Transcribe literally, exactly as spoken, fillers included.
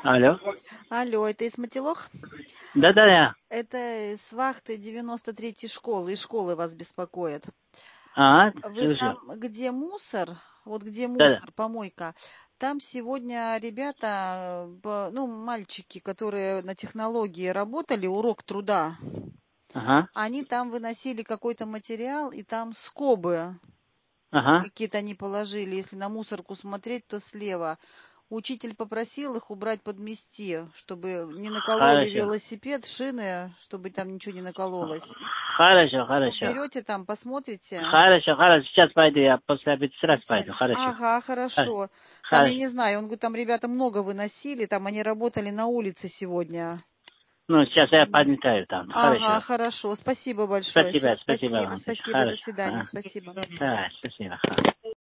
Алло. Алло, это из Мотилох? Да-да, я. Это с вахты девяносто третьей школы, из школы вас беспокоит. А, Вы там, слышу. где мусор, вот где Да-да. мусор, помойка, там сегодня ребята, б- ну, мальчики, которые на технологии работали, урок труда, Ага. они там выносили какой-то материал, и там скобы Ага. какие-то они положили. Если на мусорку смотреть, то слева. Учитель попросил их убрать, подмести, чтобы не накололи Хорошо. велосипед, шины, чтобы там ничего не накололось. Хорошо, хорошо. Уберете там, посмотрите. Хорошо, хорошо. Сейчас пойду, я после обеда сразу пойду. Сегодня. Хорошо. Ага, Хорошо. хорошо. Там, я Хорошо. не знаю, он говорит, там ребята много выносили, там они работали на улице сегодня. Ну, сейчас я Да. подметаю там. Ага, Хорошо. хорошо. Спасибо большое. Все, Спасибо, спасибо спасибо, вам. спасибо. До Хорошо. свидания. А. Спасибо. Да, спасибо.